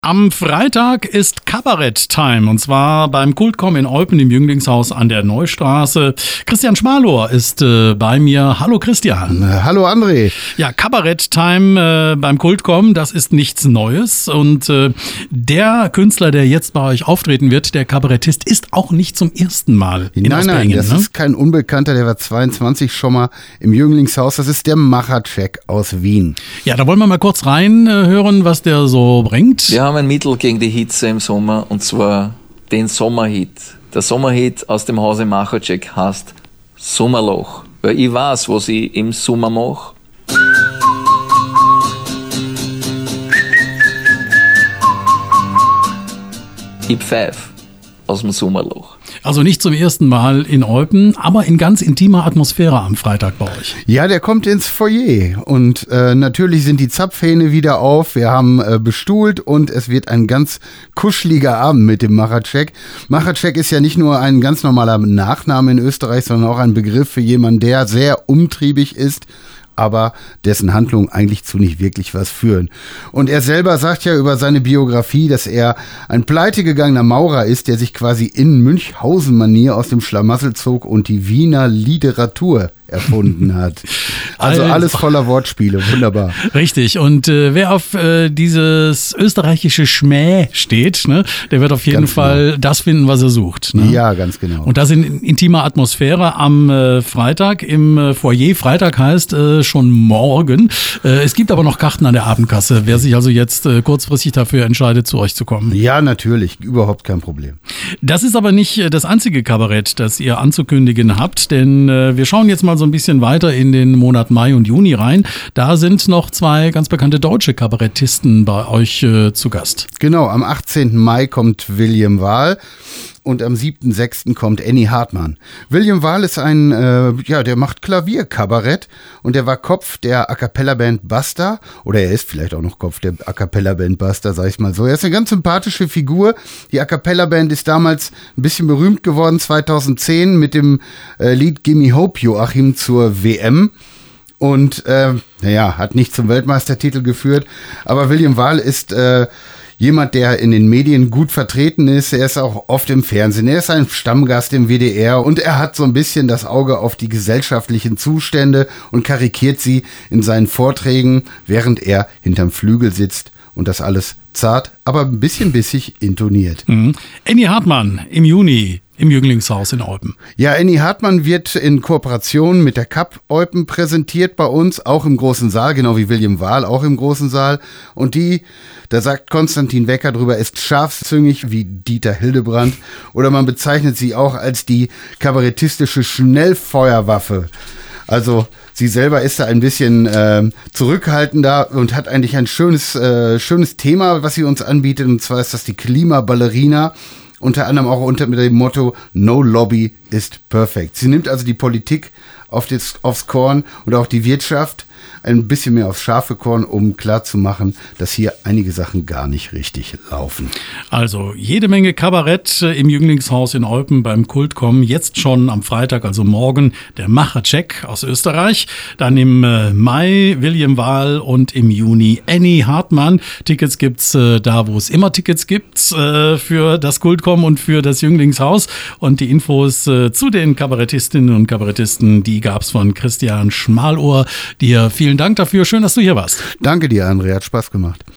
Am Freitag ist Kabarett-Time und zwar beim Kultcom in Eupen im Jünglingshaus an der Neustraße. Christian Schmalohr ist bei mir. Hallo Christian. Hallo André. Ja, Kabarett-Time beim Kultcom, das ist nichts Neues und der Künstler, der jetzt bei euch auftreten wird, der Kabarettist, ist auch nicht zum ersten Mal in Ospringen. Nein, das ist kein Unbekannter, der war 22 schon mal im Jünglingshaus. Das ist der Machercheck aus Wien. Ja, da wollen wir mal kurz reinhören, was der so bringt. Wir haben ein Mittel gegen die Hitze im Sommer und zwar den Sommerhit. Der Sommerhit aus dem Hause Machercheck heißt Sommerloch. Weil ich weiß, was ich im Sommer mache. Ich pfeife aus dem Sommerloch. Also nicht zum ersten Mal in Eupen, aber in ganz intimer Atmosphäre am Freitag bei euch. Ja, der kommt ins Foyer und natürlich sind die Zapfhähne wieder auf. Wir haben bestuhlt und es wird ein ganz kuscheliger Abend mit dem Machercheck. Machercheck ist ja nicht nur ein ganz normaler Nachname in Österreich, sondern auch ein Begriff für jemanden, der sehr umtriebig ist, aber dessen Handlungen eigentlich zu nicht wirklich was führen. Und er selber sagt ja über seine Biografie, dass er ein pleitegegangener Maurer ist, der sich quasi in Münchhausen-Manier aus dem Schlamassel zog und die Wiener Literatur erfunden hat. Also alles voller Wortspiele, wunderbar. Richtig, und wer auf dieses österreichische Schmäh steht, ne, der wird auf jeden Fall das finden, was er sucht. Ne? Ja, ganz genau. Und das in intimer Atmosphäre am Freitag im Foyer. Freitag heißt schon morgen. Es gibt aber noch Karten an der Abendkasse, wer sich also jetzt kurzfristig dafür entscheidet, zu euch zu kommen. Ja, natürlich, überhaupt kein Problem. Das ist aber nicht das einzige Kabarett, das ihr anzukündigen habt, denn wir schauen jetzt mal so ein bisschen weiter in den Monat Mai und Juni rein. Da sind noch zwei ganz bekannte deutsche Kabarettisten bei euch zu Gast. Genau, am 18. Mai kommt William Wahl. Und am 7.6. kommt Annie Hartmann. William Wahl ist der macht Klavierkabarett und der war Kopf der A-Cappella-Band Basta. Oder er ist vielleicht auch noch Kopf der A-Cappella-Band Basta, sag ich mal so. Er ist eine ganz sympathische Figur. Die A-Cappella-Band ist damals ein bisschen berühmt geworden, 2010 mit dem Lied Gimme Hope Joachim zur WM. Und hat nicht zum Weltmeistertitel geführt. Aber William Wahl ist jemand, der in den Medien gut vertreten ist. Er ist auch oft im Fernsehen. Er ist ein Stammgast im WDR und er hat so ein bisschen das Auge auf die gesellschaftlichen Zustände und karikiert sie in seinen Vorträgen, während er hinterm Flügel sitzt und das alles zart, aber ein bisschen bissig intoniert. Annie Hartmann im Juni im Jünglingshaus in Eupen. Ja, Annie Hartmann wird in Kooperation mit der Kapp Eupen präsentiert bei uns, auch im großen Saal, genau wie William Wahl, auch im großen Saal. Und da sagt Konstantin Wecker drüber, ist scharfzüngig wie Dieter Hildebrand. Oder man bezeichnet sie auch als die kabarettistische Schnellfeuerwaffe. Also sie selber ist da ein bisschen zurückhaltender und hat eigentlich ein schönes Thema, was sie uns anbietet. Und zwar ist das die Klimaballerina. Unter anderem auch unter mit dem Motto No Lobby ist perfect. Sie nimmt also die Politik aufs Korn und auch die Wirtschaft ein bisschen mehr aufs scharfe Korn, um klarzumachen, dass hier einige Sachen gar nicht richtig laufen. Also jede Menge Kabarett im Jünglingshaus in Eupen beim Kultcom. Jetzt schon am Freitag, also morgen, der Machercheck aus Österreich. Dann im Mai William Wahl und im Juni Annie Hartmann. Tickets gibt's da, wo es immer Tickets gibt für das Kultcom und für das Jünglingshaus. Und die Infos zu den Kabarettistinnen und Kabarettisten, die gab's von Christian Schmalohr. Dir vielen Dank dafür. Schön, dass du hier warst. Danke dir, André. Hat Spaß gemacht.